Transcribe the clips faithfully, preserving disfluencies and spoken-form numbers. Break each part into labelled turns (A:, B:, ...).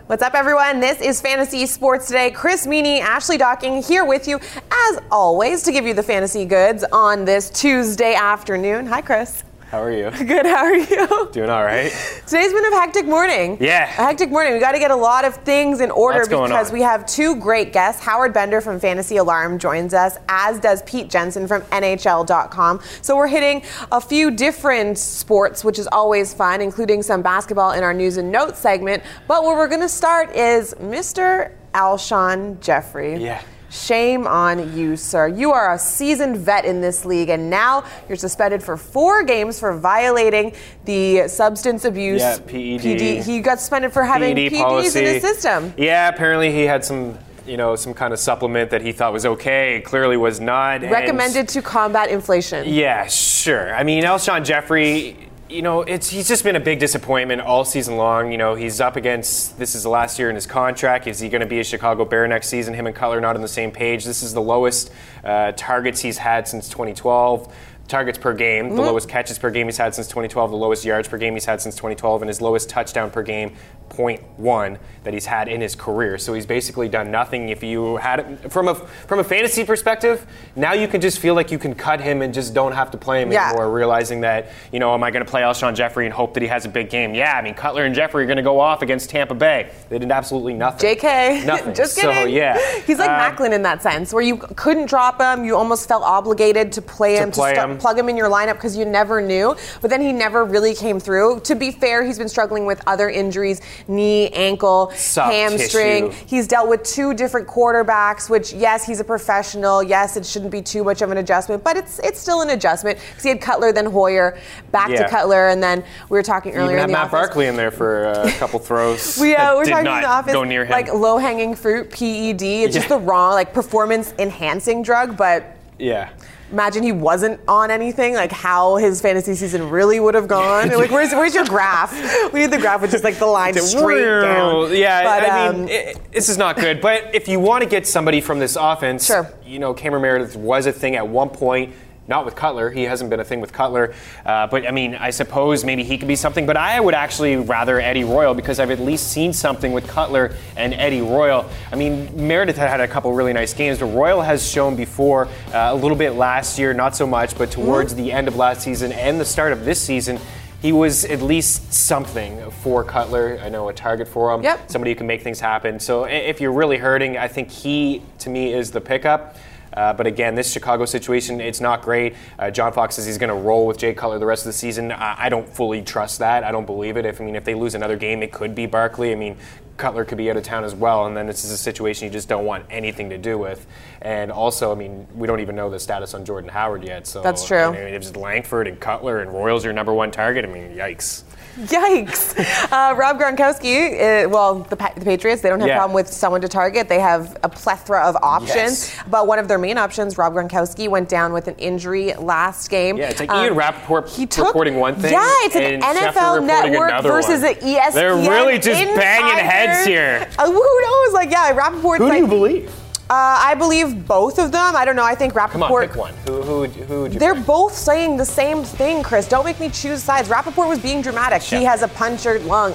A: What's up, everyone? This is Fantasy Sports Today. Chris Meany, Ashley Docking here with you, as always, to give you the fantasy goods on this Tuesday afternoon. Hi, Chris.
B: How are you?
A: Good, how are you?
B: Doing all right.
A: Today's been a hectic morning.
B: Yeah.
A: A hectic morning. We got to get a lot of things in order
B: Lots going
A: because
B: on.
A: we have two great guests. Howard Bender from Fantasy Alarm joins us, as does Pete Jensen from N H L dot com. So we're hitting a few different sports, which is always fun, including some basketball in our news and notes segment. But where we're going to start is Mister Alshon Jeffrey.
B: Yeah.
A: Shame on you, sir. You are a seasoned vet in this league, and now you're suspended for four games for violating the substance abuse.
B: Yeah, P E D.
A: P D. He got suspended for having
B: P E D
A: P E Ds
B: policy.
A: in his system.
B: Yeah, apparently he had some, you know, some kind of supplement that he thought was okay. It clearly was not. and-
A: Recommended to combat inflation.
B: Yeah, sure. I mean, Alshon Jeffrey, you know, it's he's just been a big disappointment all season long. You know, he's up against, this is the last year in his contract. Is he going to be a Chicago Bear next season? Him and Cutler not on the same page. This is the lowest uh, targets he's had since twenty twelve. Targets per game,
A: Mm-hmm.
B: the lowest catches per game he's had since twenty twelve, the lowest yards per game he's had since twenty twelve, and his lowest touchdown per game, point one, that he's had in his career. So he's basically done nothing. If you had, from a from a fantasy perspective, now you can just feel like you can cut him and just don't have to play him
A: Yeah.
B: anymore, realizing that, you know, am I going to play Alshon Jeffrey and hope that he has a big game? Yeah, I mean, Cutler and Jeffrey are going to go off against Tampa Bay. They did absolutely nothing.
A: J K.
B: Nothing.
A: Just kidding.
B: So, yeah.
A: He's like
B: Uh,
A: Macklin in that sense, where you couldn't drop him. You almost felt obligated to play
B: To
A: him,
B: play
A: to stu-
B: him.
A: plug him in your lineup because you never knew. But then he never really came through. To be fair, he's been struggling with other injuries, knee, ankle,
B: Soft
A: hamstring.
B: tissue.
A: He's dealt with two different quarterbacks, which, yes, he's a professional. Yes, it shouldn't be too much of an adjustment, but it's it's still an adjustment because he had Cutler, then Hoyer, back
B: Yeah.
A: to Cutler, and then we were talking
B: You
A: earlier
B: even
A: in
B: had
A: the
B: Matt
A: office.
B: Barkley in there for a couple throws.
A: We, uh,
B: that
A: we're
B: did
A: talking
B: not
A: in the office,
B: go near him.
A: like low-hanging fruit, P E D. It's just
B: Yeah.
A: the wrong, like, performance-enhancing drug, but
B: yeah.
A: imagine he wasn't on anything, like how his fantasy season really would have gone. Like, where's where's your graph? We need the graph with just, like, the line straight down.
B: Yeah,
A: But,
B: I
A: um,
B: mean, it, this is not good. But if you want to get somebody from this offense,
A: Sure.
B: you know, Cameron Meredith was a thing at one point. Not with Cutler. He hasn't been a thing with Cutler. Uh, but, I mean, I suppose maybe he could be something. But I would actually rather Eddie Royal because I've at least seen something with Cutler and Eddie Royal. I mean, Meredith had had a couple really nice games, but Royal has shown before uh, a little bit last year, not so much, but towards
A: Mm-hmm.
B: the end of last season and the start of this season, he was at least something for Cutler. I know, a target for him.
A: Yep.
B: Somebody who can make things happen. So i- if you're really hurting, I think he, to me, is the pickup. Uh, but again, this Chicago situation, it's not great. Uh, John Fox says he's going to roll with Jay Cutler the rest of the season. I, I don't fully trust that. I don't believe it. If I mean, if they lose another game, it could be Barkley. I mean, Cutler could be out of town as well, and then this is a situation you just don't want anything to do with. And also, I mean, we don't even know the status on Jordan Howard yet. So
A: That's true.
B: I mean, if it's Langford and Cutler and Royals your number one target, I mean, yikes.
A: Yikes. Uh, Rob Gronkowski, uh, well, the, Pa- the Patriots, they don't have a
B: Yeah.
A: problem with someone to target. They have a plethora of options.
B: Yes.
A: But one of their main options, Rob Gronkowski, went down with an injury last game.
B: Yeah, it's like
A: Um,
B: Ian Rappaport
A: he took-
B: reporting one thing.
A: Yeah, it's an
B: and
A: N F L
B: Schefter reporting
A: Network
B: another
A: versus
B: one.
A: an E S P N
B: They're really just banging
A: insider.
B: heads here.
A: Uh, who knows? Like, yeah, Rappaport's
B: Who
A: like,
B: do you believe?
A: Uh, I believe both of them. I don't know. I think Rappaport.
B: Come on, pick one. Who, who, would- who would you
A: They're
B: pick?
A: both saying the same thing, Chris. Don't make me choose sides. Rappaport was being dramatic. He
B: Yeah.
A: has a punctured lung.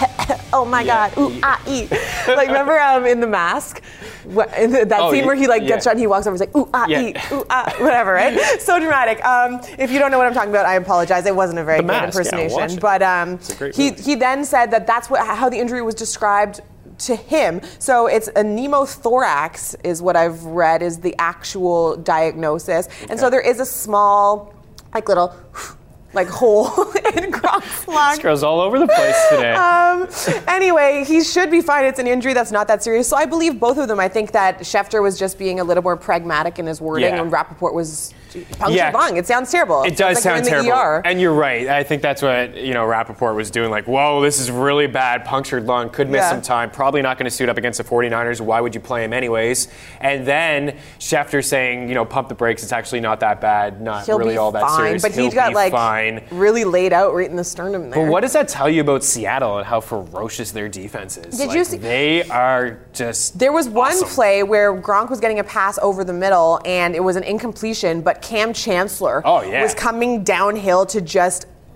A: Oh my
B: Yeah.
A: God. Ooh, ah, ee. Like, remember um, in The Mask? Wh- in the- that
B: Oh,
A: scene
B: yeah,
A: where he like gets
B: yeah.
A: shot and he walks over and he's like, ooh, ah,
B: Yeah.
A: ee, ooh, ah, whatever, right? So dramatic. Um, if you don't know what I'm talking about, I apologize. It wasn't a very
B: The
A: good
B: Mask, yeah,
A: impersonation.
B: watch it.
A: But um,
B: It's a great
A: he,
B: movie.
A: he then said that that's what how the injury was described to him. So it's a pneumothorax is what I've read is the actual diagnosis. And so
B: Okay.
A: there is a small, like little, like hole in Gronk's lung.
B: This girl's all over the place today.
A: Um, anyway, he should be fine. It's an injury that's not that serious. So I believe both of them. I think that Schefter was just being a little more pragmatic in his wording,
B: Yeah.
A: and Rappaport was punctured
B: Yeah.
A: lung. It sounds terrible.
B: It does
A: Sounds like
B: sound
A: you're in the
B: terrible.
A: E R.
B: And you're right. I think that's what, you know, Rappaport was doing. Like, whoa, this is really bad. Punctured lung. Could miss
A: Yeah.
B: some time. Probably not going to suit up against the forty-niners. Why would you play him anyways? And then Schefter saying, you know, pump the brakes. It's actually not that bad. Not
A: He'll
B: really
A: be
B: all that
A: fine,
B: serious.
A: but
B: He'll
A: he's got
B: be
A: like
B: fine.
A: really laid out right in the sternum there.
B: But what does that tell you about Seattle and how ferocious their defense is?
A: Did
B: Like,
A: you see-
B: They are just
A: There was one
B: awesome.
A: play where Gronk was getting a pass over the middle, and it was an incompletion, but Cam Chancellor
B: Oh, yeah.
A: was coming downhill to just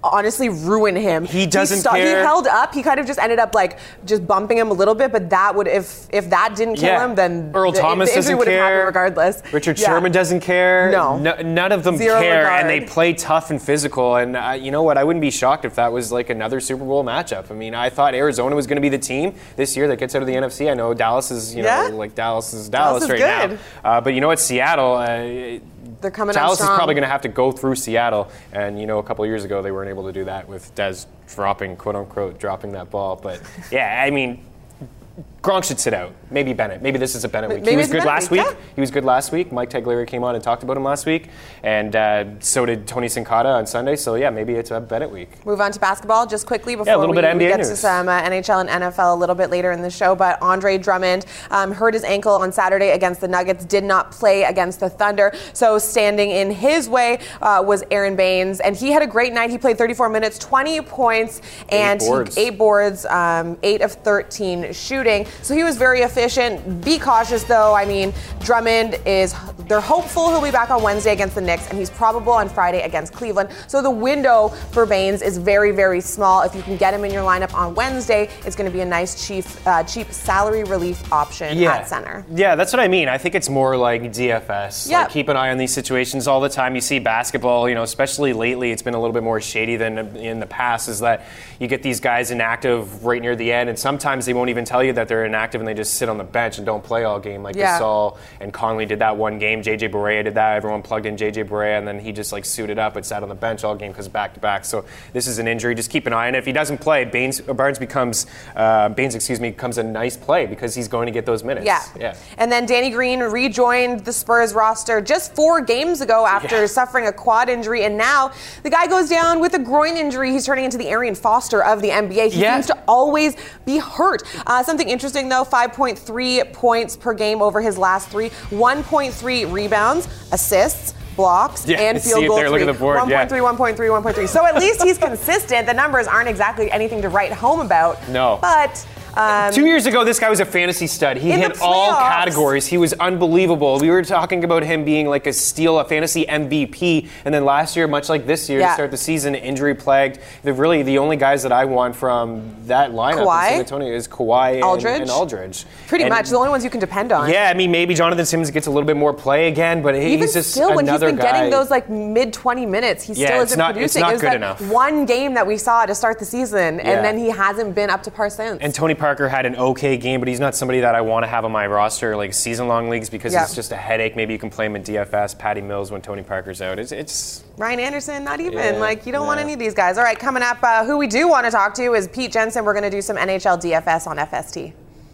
A: honestly ruin him.
B: He doesn't
A: he st-
B: care.
A: He held up. He kind of just ended up like just bumping him a little bit, but that would if if that didn't kill
B: yeah.
A: him, then
B: Earl
A: the,
B: Thomas
A: the injury
B: doesn't
A: would have
B: care.
A: happened regardless.
B: Richard
A: yeah.
B: Sherman doesn't care.
A: No.
B: no none of them
A: Zero
B: care,
A: regard.
B: and they play tough and physical. And uh, you know what? I wouldn't be shocked if that was like another Super Bowl matchup. I mean, I thought Arizona was going to be the team this year that gets out of the N F C. I know Dallas is, you
A: yeah.
B: know, like Dallas is Dallas,
A: Dallas is
B: right
A: good.
B: now. Uh, but you know what? Seattle. Uh,
A: They're coming
B: Dallas
A: up
B: is probably going to have to go through Seattle, and you know, a couple of years ago they weren't able to do that with Dez dropping, quote unquote, dropping that ball. But yeah, I mean, Gronk should sit out. Maybe Bennett. Maybe this is a Bennett week.
A: Maybe
B: he was good
A: Bennett
B: last
A: week,
B: week.
A: yeah.
B: He was good last week. Mike Taglieri came on and talked about him last week, and uh, so did Tony Sincata on Sunday. So yeah, maybe it's a Bennett week.
A: Move on to basketball just quickly before
B: yeah, a little
A: we,
B: bit of N B A
A: we get
B: news.
A: to some uh, N H L and N F L a little bit later in the show. But Andre Drummond um, hurt his ankle on Saturday against the Nuggets, did not play against the Thunder. So standing in his way uh, was Aaron Baines, and he had a great night. He played thirty-four minutes, twenty points, and
B: eight boards,
A: he, eight, boards um, eight of thirteen shooting. So he was very efficient. Be cautious, though. I mean, Drummond is, they're hopeful he'll be back on Wednesday against the Knicks, and he's probable on Friday against Cleveland. So the window for Baines is very, very small. If you can get him in your lineup on Wednesday, it's going to be a nice cheap, uh, cheap salary relief option
B: yeah.
A: at center.
B: Yeah, that's what I mean. I think it's more like D F S.
A: Yep.
B: Like, keep an eye on these situations all the time. You see basketball, you know, especially lately, it's been a little bit more shady than in the past, is that you get these guys inactive right near the end, and sometimes they won't even tell you that they're inactive, and they just sit on the bench and don't play all game. Like
A: Yeah.
B: Gasol and Conley did that one game. J J Barea did that. Everyone plugged in J J Barea, and then he just like suited up and sat on the bench all game because back to back. So this is an injury. Just keep an eye on it. If he doesn't play, Baines, Barnes becomes uh, Baines, excuse me, becomes a nice play because he's going to get those minutes.
A: Yeah.
B: yeah.
A: And then Danny Green rejoined the Spurs roster just four games ago after
B: Yeah.
A: suffering a quad injury, and now the guy goes down with a groin injury. He's turning into the Arian Foster of the N B A. He
B: Yeah.
A: seems to always be hurt. Uh, something interesting though: five point three points per game over his last three, one point three rebounds, assists, blocks,
B: Yeah,
A: and
B: see
A: field
B: it
A: goal
B: there. Look
A: three.
B: at the board,
A: one point three,
B: yeah.
A: one point three, one point three. So at least he's consistent. The numbers aren't exactly anything to write home about.
B: No.
A: But Um,
B: Two years ago, this guy was a fantasy stud. He
A: In the
B: hit all
A: playoffs.
B: categories. He was unbelievable. We were talking about him being like a steal, a fantasy M V P. And then last year, much like this year,
A: Yeah.
B: to start the season, injury plagued. They're really the only guys that I want from that lineup
A: Kawhi?
B: in San Antonio is Kawhi and
A: Aldridge?
B: and Aldridge.
A: pretty
B: And-
A: much the only ones you can depend on.
B: Yeah, I mean, maybe Jonathan Simmons gets a little bit more play again, but
A: Even
B: he's just
A: still, when he's
B: another
A: been
B: guy.
A: getting those like mid twenty minutes, he
B: Yeah,
A: still
B: it's
A: isn't
B: not- it's
A: producing.
B: not
A: it was
B: good
A: that
B: enough.
A: one game that we saw to start the season,
B: Yeah.
A: and then he hasn't been up to par since.
B: And Tony Parker had an okay game, but he's not somebody that I want to have on my roster, like season-long leagues, because
A: Yeah.
B: it's just a headache. Maybe you can play him in D F S, Patty Mills when Tony Parker's out. It's, it's
A: Ryan Anderson, not even.
B: Yeah,
A: like, you don't want
B: yeah.
A: any of these guys. All right, coming up, uh, who we do want to talk to is Pete Jensen. We're going to do some N H L D F S on F S T.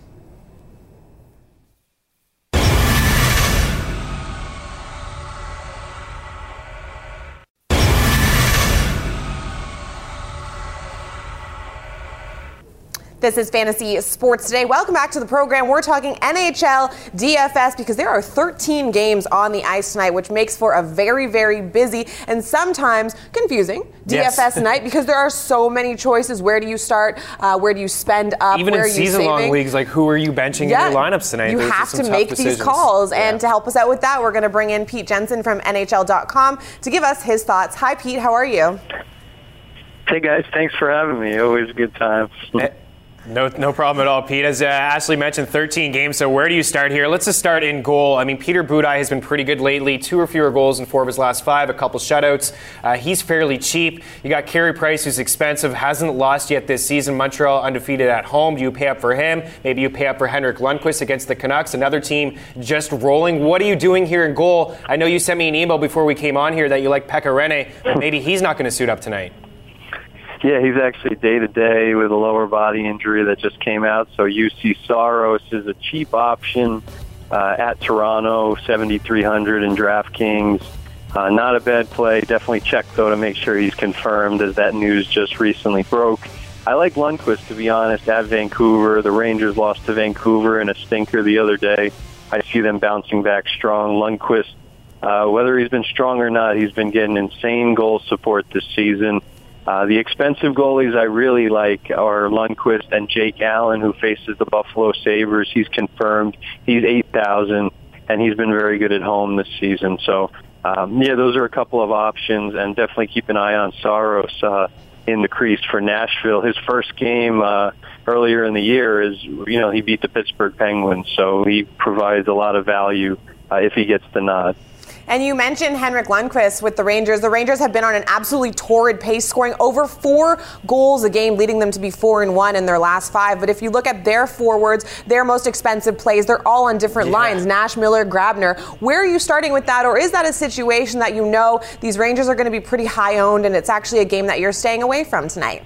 A: This is Fantasy Sports Today. Welcome back to the program. We're talking N H L D F S because there are thirteen games on the ice tonight, which makes for a very, very busy and sometimes confusing D F S
B: Yes.
A: night because there are so many choices. Where do you start? Uh, where do you spend up?
B: even
A: where
B: in
A: are you
B: season-long
A: saving?
B: leagues, like who are you benching in your lineups tonight?
A: You
B: There's
A: have
B: just some
A: to
B: tough
A: make these
B: decisions.
A: calls. And
B: Yeah.
A: to help us out with that, we're going to bring in Pete Jensen from N H L dot com to give us his thoughts. Hi, Pete. How are you?
C: Hey, guys. Thanks for having me. Always a good time.
B: Eh, No, no problem at all, Pete. As uh, Ashley mentioned, thirteen games. So where do you start here? Let's just start in goal. I mean, Peter Budaj has been pretty good lately. Two or fewer goals in four of his last five. A couple shutouts. Uh, he's fairly cheap. You got Carey Price, who's expensive, hasn't lost yet this season. Montreal undefeated at home. Do you pay up for him? Maybe you pay up for Henrik Lundqvist against the Canucks. Another team just rolling. What are you doing here in goal? I know you sent me an email before we came on here that you like Pekka Rinne, but maybe he's not going to suit up tonight.
C: Yeah, he's actually day-to-day with a lower body injury that just came out. So U C Saros is a cheap option uh, at Toronto, seventy-three hundred in DraftKings. Uh, not a bad play. Definitely check, though, to make sure he's confirmed, as that news just recently broke. I like Lundqvist, to be honest, at Vancouver. The Rangers lost to Vancouver in a stinker the other day. I see them bouncing back strong. Lundqvist, uh, whether he's been strong or not, he's been getting insane goal support this season. Uh, the expensive goalies I really like are Lundqvist and Jake Allen, who faces the Buffalo Sabres. He's confirmed. He's eight thousand, and he's been very good at home this season. So um, yeah, those are a couple of options, and definitely keep an eye on Saros uh, in the crease for Nashville. His first game uh, earlier in the year is, you know, he beat the Pittsburgh Penguins, so he provides a lot of value uh, if he gets the nod.
A: And you mentioned Henrik Lundqvist with the Rangers. The Rangers have been on an absolutely torrid pace, scoring over four goals a game, leading them to be four and one in their last five. But if you look at their forwards, their most expensive plays, they're all on different yeah. lines. Nash, Miller, Grabner. Where are you starting with that? Or is that a situation that you know these Rangers are going to be pretty high owned and it's actually a game that you're staying away from tonight?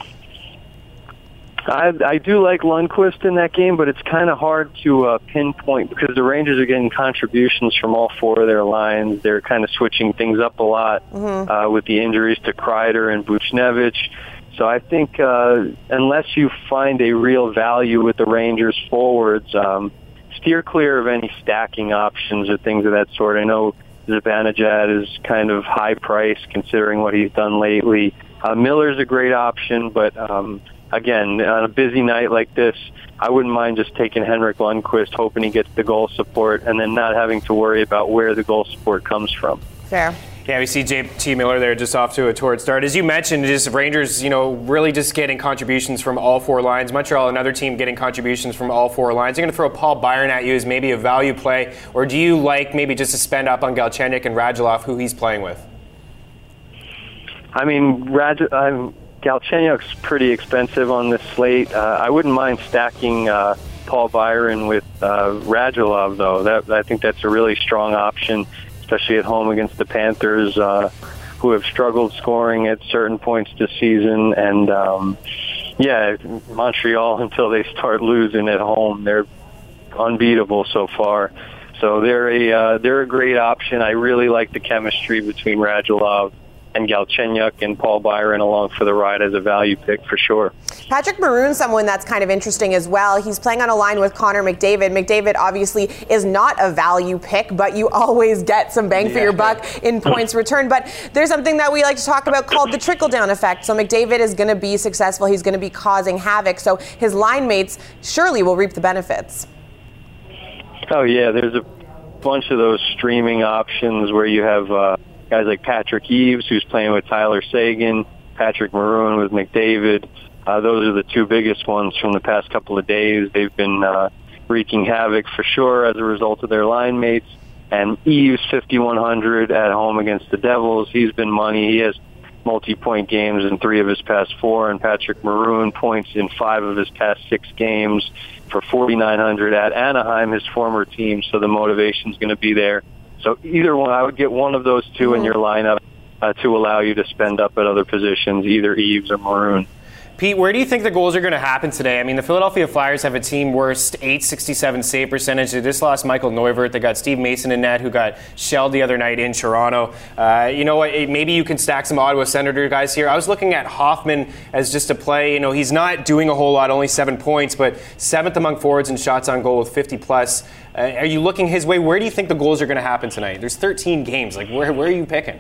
C: I, I do like Lundqvist in that game, but it's kind of hard to uh, pinpoint because the Rangers are getting contributions from all four of their lines. They're kind of switching things up a lot mm-hmm. uh, with the injuries to Kreider and Buchnevich. So I think uh, unless you find a real value with the Rangers forwards, um, steer clear of any stacking options or things of that sort. I know Zibanejad is kind of high price considering what he's done lately. Uh, Miller's a great option, but um, again, on a busy night like this, I wouldn't mind just taking Henrik Lundqvist, hoping he gets the goal support, and then not having to worry about where the goal support comes from.
A: Fair.
B: Yeah, we see J T Miller there just off to a torrid start. As you mentioned, just Rangers, you know, really just getting contributions from all four lines. Montreal, another team getting contributions from all four lines. You're going to throw Paul Byron at you as maybe a value play, or do you like maybe just to spend up on Galchenyuk and Radulov, who he's playing with?
C: I mean, Rad, I'm... Galchenyuk's pretty expensive on this slate. Uh, I wouldn't mind stacking uh, Paul Byron with uh, Radulov, though. That, I think that's a really strong option, especially at home against the Panthers, uh, who have struggled scoring at certain points this season. And, um, yeah, Montreal, until they start losing at home, they're unbeatable so far. So they're a, uh, they're a great option. I really like the chemistry between Radulov and Galchenyuk and Paul Byron along for the ride as a value pick for sure.
A: Patrick Maroon, someone that's kind of interesting as well. He's playing on a line with Connor McDavid. McDavid obviously is not a value pick, but you always get some bang for yeah. your buck in points returned. But there's something that we like to talk about called the trickle-down effect. So McDavid is going to be successful. He's going to be causing havoc. So his line mates surely will reap the benefits.
C: Oh, yeah. There's a bunch of those streaming options where you have uh, guys like Patrick Eaves, who's playing with Tyler Seguin, Patrick Maroon with McDavid. Uh, those are the two biggest ones from the past couple of days. They've been uh, wreaking havoc for sure as a result of their line mates. And Eaves, fifty-one hundred at home against the Devils. He's been money. He has multi-point games in three of his past four, and Patrick Maroon points in five of his past six games for forty-nine hundred at Anaheim, his former team. So the motivation's going to be there. So either one, I would get one of those two mm-hmm. in your lineup uh, to allow you to spend up at other positions, either Eaves or Maroon.
B: Pete, where do you think the goals are going to happen today? I mean, the Philadelphia Flyers have a team worst eight sixty-seven save percentage. They just lost Michael Neuvirth. They got Steve Mason in net, who got shelled the other night in Toronto. Uh, you know what? Maybe you can stack some Ottawa Senator guys here. I was looking at Hoffman as just a play. You know, he's not doing a whole lot, only seven points, but seventh among forwards in shots on goal with fifty plus. Uh, are you looking his way? Where do you think the goals are going to happen tonight? There's thirteen games. Like, where, where are you picking?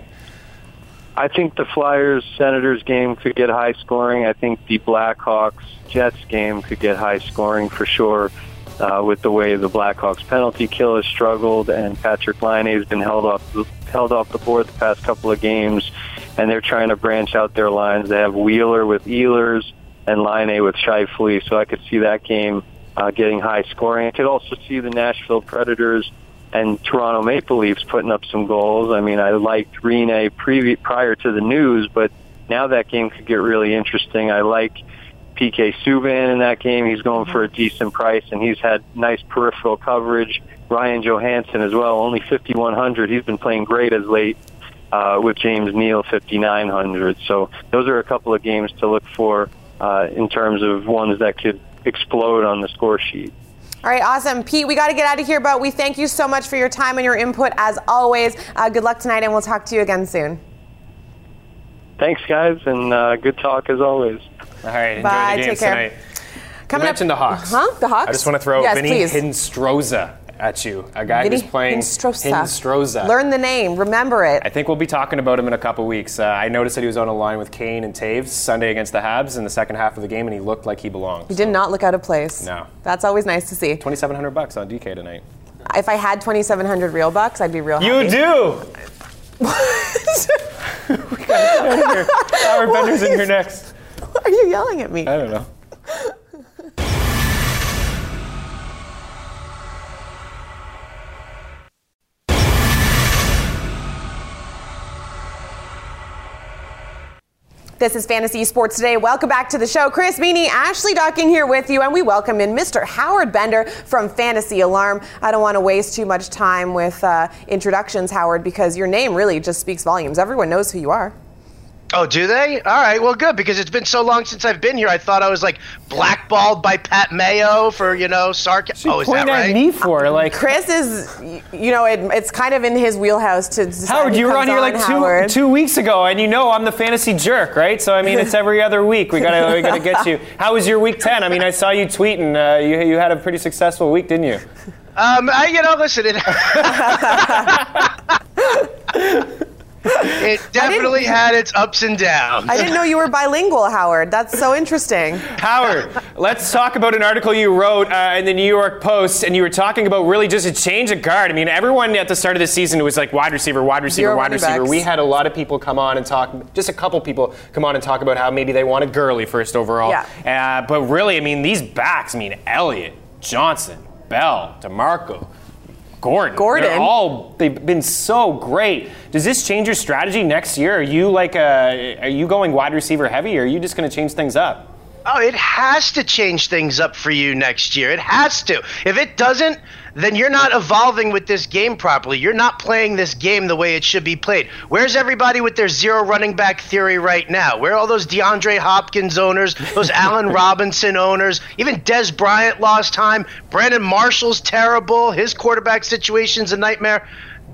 C: I think the Flyers-Senators game could get high scoring. I think the Blackhawks-Jets game could get high scoring for sure uh, with the way the Blackhawks penalty kill has struggled, and Patrick Laine has been held off, held off the board the past couple of games, and they're trying to branch out their lines. They have Wheeler with Ehlers and Laine with Scheifele, so I could see that game uh, getting high scoring. I could also see the Nashville Predators and Toronto Maple Leafs putting up some goals. I mean, I liked Rinne pre- prior to the news, but now that game could get really interesting. I like P K Subban in that game. He's going for a decent price, and he's had nice peripheral coverage. Ryan Johansson as well, only fifty-one hundred. He's been playing great as late uh, with James Neal, fifty-nine hundred. So those are a couple of games to look for uh, in terms of ones that could explode on the score sheet.
A: All right, awesome. Pete, we got to get out of here, but we thank you so much for your time and your input as always. Uh, good luck tonight, and we'll talk to you again soon.
C: Thanks, guys, and uh, good talk as always.
B: All right, enjoy
A: Bye,
B: the games
A: take care.
B: tonight.
A: Coming
B: you mentioned
A: up,
B: the Hawks.
A: Huh? The Hawks?
B: I just want to throw
A: yes,
B: Vinny
A: please.
B: Hinostroza at you. A guy
A: Vinny
B: who's playing
A: Hinostroza.
B: Hinostroza.
A: Learn the name. Remember it.
B: I think we'll be talking about him in a couple weeks. Uh, I noticed that he was on a line with Kane and Taves Sunday against the Habs in the second half of the game, and he looked like he belonged.
A: He did not look out of place.
B: No.
A: That's always nice to see.
B: twenty-seven hundred bucks on D K tonight.
A: If I had twenty-seven hundred real bucks, I'd be real happy.
B: You do! We gotta get out of here. Howard Bender's in here next.
A: Why are you yelling at me?
B: I don't know.
A: This is Fantasy Sports Today. Welcome back to the show. Chris Meany, Ashley Docking here with you, and we welcome in Mister Howard Bender from Fantasy Alarm. I don't want to waste too much time with uh, introductions, Howard, because your name really just speaks volumes. Everyone knows who you are.
D: Oh, do they? All right, well, good, because it's been so long since I've been here. I thought I was, like, blackballed by Pat Mayo for, you know, sarcasm. Oh, is that right?
B: At me for, like...
A: Chris is, you know, it, it's kind of in his wheelhouse to decide.
B: Howard, you were on here,
A: on,
B: like, two, two weeks ago, and you know I'm the fantasy jerk, right? So, I mean, it's every other week. We gotta, we gotta get you. How was your week ten? I mean, I saw you tweeting. Uh, you, you had a pretty successful week, didn't you?
D: Um, I, you know, listen, it... It definitely had its ups and downs.
A: I didn't know you were bilingual, Howard. That's so interesting.
B: Howard, let's talk about an article you wrote uh, in the New York Post, and you were talking about really just a change of guard. I mean, everyone at the start of the season was like wide receiver, wide receiver,
A: Zero
B: wide receiver.
A: backs.
B: We had a lot of people come on and talk, just a couple people come on and talk about how maybe they wanted Gurley first overall.
A: Yeah.
B: Uh, but really, I mean, these backs, I mean, Elliott, Johnson, Bell, DeMarco, Gordon.
A: Gordon.
B: They're all, they've been so great. Does this change your strategy next year? Are you like a, are you going wide receiver heavy, or are you just going to change things up?
D: Oh, it has to change things up for you next year. It has to. If it doesn't, then you're not evolving with this game properly. You're not playing this game the way it should be played. Where's everybody with their zero running back theory right now? Where are all those DeAndre Hopkins owners, those Allen Robinson owners? Even Des Bryant lost time. Brandon Marshall's terrible. His quarterback situation's a nightmare.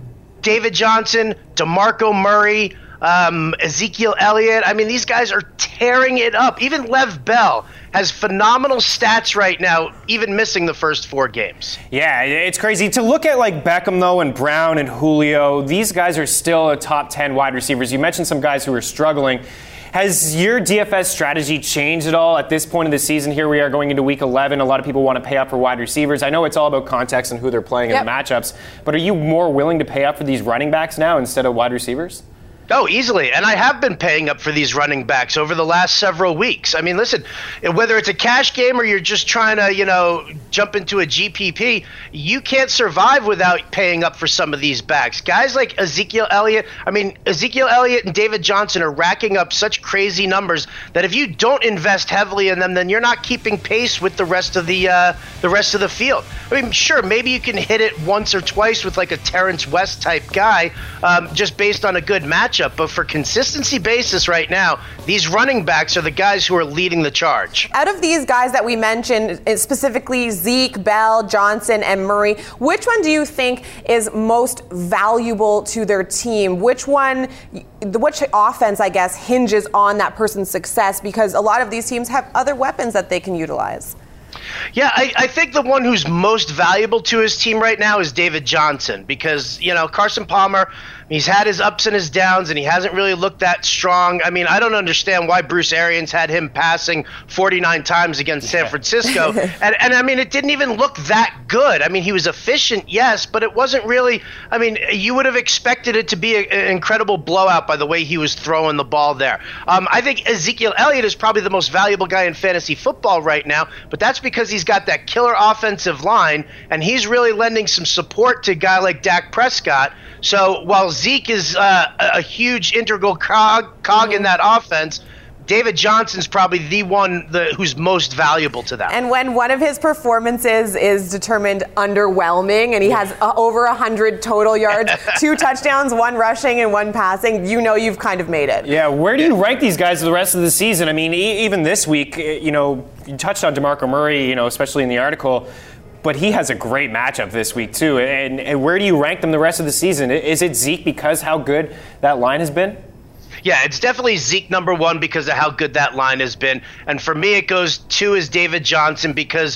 D: David Johnson, DeMarco Murray, Um, Ezekiel Elliott. I mean, these guys are tearing it up. Even Lev Bell has phenomenal stats right now, even missing the first four games.
B: Yeah, it's crazy. To look at like Beckham, though, and Brown and Julio, these guys are still a top ten wide receivers. You mentioned some guys who are struggling. Has your D F S strategy changed at all at this point of the season? Here we are going into week eleven. A lot of people want to pay up for wide receivers. I know it's all about context and who they're playing
A: Yep.
B: in the matchups, but are you more willing to pay up for these running backs now instead of wide receivers?
D: Oh, easily. And I have been paying up for these running backs over the last several weeks. I mean, listen, whether it's a cash game or you're just trying to, you know, jump into a G P P, you can't survive without paying up for some of these backs. Guys like Ezekiel Elliott, I mean, Ezekiel Elliott and David Johnson are racking up such crazy numbers that if you don't invest heavily in them, then you're not keeping pace with the rest of the uh, the rest of the field. I mean, sure, maybe you can hit it once or twice with like a Terrence West type guy, um, just based on a good matchup. But for consistency basis right now, these running backs are the guys who are leading the charge.
A: Out of these guys that we mentioned, specifically Zeke, Bell, Johnson, and Murray, which one do you think is most valuable to their team? Which one, which offense, I guess, hinges on that person's success? Because a lot of these teams have other weapons that they can utilize.
D: Yeah, I, I think the one who's most valuable to his team right now is David Johnson because, you know, Carson Palmer, he's had his ups and his downs, and he hasn't really looked that strong. I mean, I don't understand why Bruce Arians had him passing forty-nine times against San Francisco. and, and, I mean, it didn't even look that good. I mean, he was efficient, yes, but it wasn't really – I mean, you would have expected it to be a, an incredible blowout by the way he was throwing the ball there. Um, I think Ezekiel Elliott is probably the most valuable guy in fantasy football right now, but that's because he's got that killer offensive line, and he's really lending some support to a guy like Dak Prescott. So while Zeke is uh, a huge integral cog, cog in that offense, David Johnson's probably the one the, who's most valuable to them.
A: And when one of his performances is determined underwhelming and he has uh, over one hundred total yards, two touchdowns, one rushing and one passing, you know you've kind of made it.
B: Yeah, where do you rank these guys for the rest of the season? I mean, e- even this week, you know, you touched on DeMarco Murray, you know, especially in the article, but he has a great matchup this week too. And, and where do you rank them the rest of the season? Is it Zeke because how good that line has been?
D: Yeah, it's definitely Zeke number one because of how good that line has been. And for me, it goes two is David Johnson because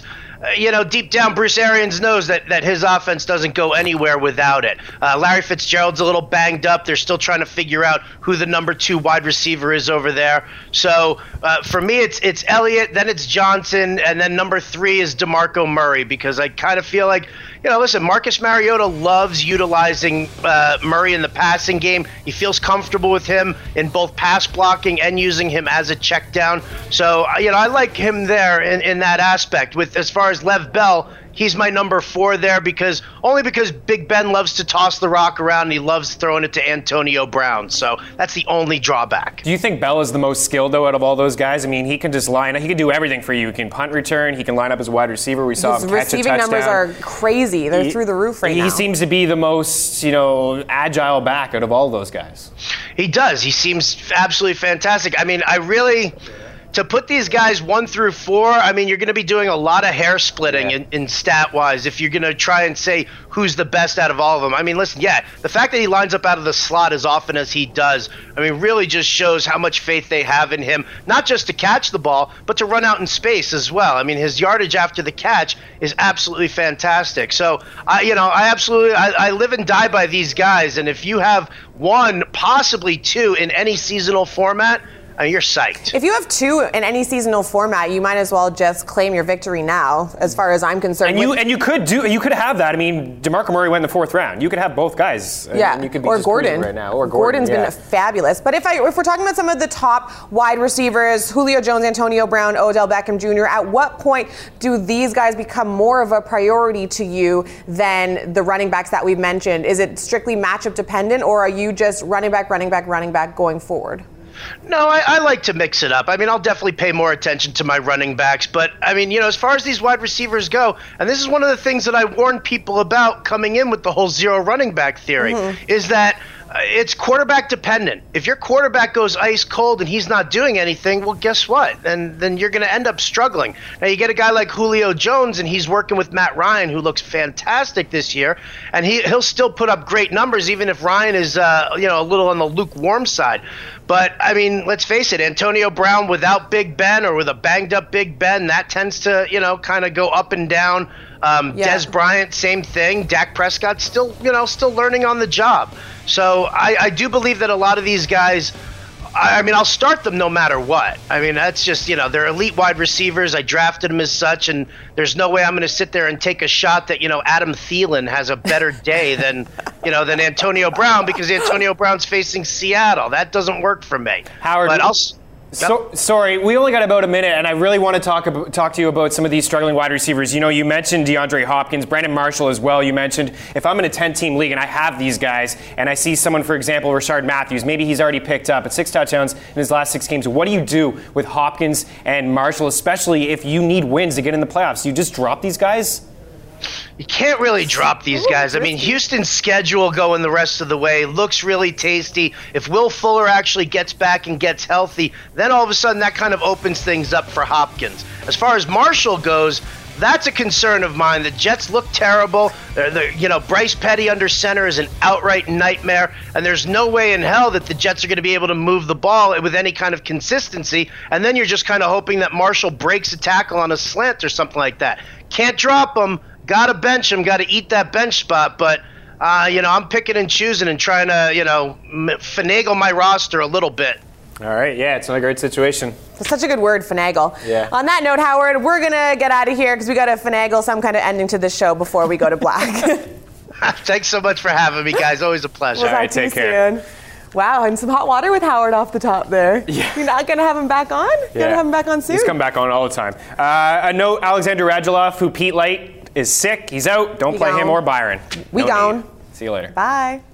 D: uh, you know, deep down, Bruce Arians knows that, that his offense doesn't go anywhere without it. Uh, Larry Fitzgerald's a little banged up. They're still trying to figure out who the number two wide receiver is over there. So uh, for me, it's it's Elliott, then it's Johnson, and then number three is DeMarco Murray, because I kind of feel like, you know, listen, Marcus Mariota loves utilizing uh, Murray in the passing game. He feels comfortable with him in both pass blocking and using him as a check down. So, you know, I like him there in, in that aspect. With as far as Lev Bell, he's my number four there, because only because Big Ben loves to toss the rock around and he loves throwing it to Antonio Brown. So that's the only drawback.
B: Do you think Bell is the most skilled, though, out of all those guys? I mean, he can just line up. He can do everything for you. He can punt return. He can line up as a wide receiver. We saw
A: His
B: him catch a touchdown.
A: receiving numbers are crazy. They're
B: he,
A: through the roof right
B: he
A: now.
B: He seems to be the most, you know, agile back out of all those guys.
D: He does. He seems absolutely fantastic. I mean, I really... To put these guys one through four, I mean, you're going to be doing a lot of hair splitting yeah. in, in stat-wise if you're going to try and say who's the best out of all of them. I mean, listen, yeah, the fact that he lines up out of the slot as often as he does, I mean, really just shows how much faith they have in him, not just to catch the ball, but to run out in space as well. I mean, his yardage after the catch is absolutely fantastic. So, I, you know, I absolutely, I, I live and die by these guys, and if you have one, possibly two in any seasonal format, I mean, you're psyched.
A: If you have two in any seasonal format, you might as well just claim your victory now, as far as I'm concerned.
B: And you and you could do you could have that. I mean, DeMarco Murray went in the fourth round. You could have both guys.
A: Yeah,
B: and you could be
A: or
B: just
A: Gordon
B: right now. Or Gordon.
A: Gordon's
B: yeah.
A: been fabulous. But if I if we're talking about some of the top wide receivers, Julio Jones, Antonio Brown, Odell Beckham Junior, at what point do these guys become more of a priority to you than the running backs that we've mentioned? Is it strictly matchup dependent, or are you just running back, running back, running back going forward?
D: No, I, I like to mix it up. I mean, I'll definitely pay more attention to my running backs. But, I mean, you know, as far as these wide receivers go, and this is one of the things that I warn people about coming in with the whole zero running back theory, mm-hmm. is that uh, it's quarterback dependent. If your quarterback goes ice cold and he's not doing anything, well, guess what? And then you're going to end up struggling. Now, you get a guy like Julio Jones, and he's working with Matt Ryan, who looks fantastic this year, and he, he'll still put up great numbers, even if Ryan is, uh, you know, a little on the lukewarm side. But, I mean, let's face it, Antonio Brown without Big Ben or with a banged-up Big Ben, that tends to, you know, kind of go up and down. Um, yeah. Des Bryant, same thing. Dak Prescott, still, you know, still learning on the job. So I, I do believe that a lot of these guys, I, I mean, I'll start them no matter what. I mean, that's just, you know, they're elite wide receivers. I drafted them as such, and there's no way I'm going to sit there and take a shot that, you know, Adam Thielen has a better day than, you know, than Antonio Brown, because Antonio Brown's facing Seattle. That doesn't work for me.
B: Howard,
D: but I'll.
B: So, sorry, we only got about a minute, and I really want to talk about, talk to you about some of these struggling wide receivers. You know, you mentioned DeAndre Hopkins, Brandon Marshall as well. You mentioned if I'm in a ten-team league and I have these guys, and I see someone, for example, Rashard Matthews, maybe he's already picked up at six touchdowns in his last six games. What do you do with Hopkins and Marshall, especially if you need wins to get in the playoffs? Do you just drop these guys?
D: You can't really drop these guys. I mean, Houston's schedule going the rest of the way looks really tasty. If Will Fuller actually gets back and gets healthy, then all of a sudden that kind of opens things up for Hopkins. As far as Marshall goes, that's a concern of mine. The Jets look terrible. They're, they're, you know, Bryce Petty under center is an outright nightmare, and there's no way in hell that the Jets are going to be able to move the ball with any kind of consistency, and then you're just kind of hoping that Marshall breaks a tackle on a slant or something like that. Can't drop him. Got to bench him, got to eat that bench spot, but, uh, you know, I'm picking and choosing and trying to, you know, finagle my roster a little bit.
B: All right, yeah, it's not a great situation.
A: It's such a good word, finagle.
B: Yeah.
A: On that note, Howard, we're going to get out of here because we got to finagle some kind of ending to this show before we go to black.
D: Thanks so much for having me, guys. Always a pleasure.
A: We'll
B: All right, take care.
A: Soon. Wow, and some hot water with Howard off the top there.
B: Yeah.
A: You're not going to have him back on? You're
B: yeah.
A: going to have him back on soon?
B: He's come back on all the time. Uh, a note, Alexander Radulov, who Pete Light is sick. He's out. Don't
A: we
B: play
A: gone.
B: him or Byron.
A: We
B: no
A: gone.
B: Need. See you later.
A: Bye.